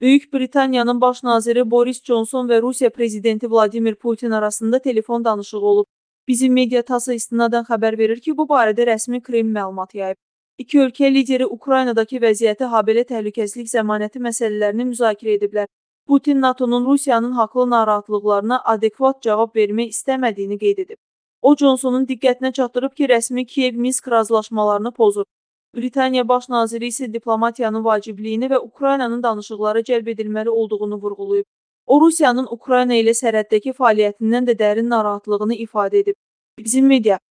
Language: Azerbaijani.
Böyük Britaniyanın baş naziri Boris Johnson və Rusiya prezidenti Vladimir Putin arasında telefon danışığı olub. Bizim media TASS-a istinadən xəbər verir ki, bu barədə rəsmi Kreml məlumat yayıb. İki ölkə lideri Ukraynadakı vəziyyəti, habelə təhlükəsizlik zəmanəti məsələlərini müzakirə ediblər. Putin NATO-nun Rusiyanın haqlı narahatlıqlarına adekvat cavab vermək istəmədiyini qeyd edib. O, Johnsonun diqqətinə çatdırıb ki, rəsmi Kiyev-Minsk razılaşmalarını pozur. Britaniya baş naziri isə diplomatiyanın vacibliyini və Ukraynanın danışıqlara cəlb edilməli olduğunu vurğulayıb. O, Rusiyanın Ukrayna ilə sərhəddəki fəaliyyətindən də dərin narahatlığını ifadə edib. Bizim media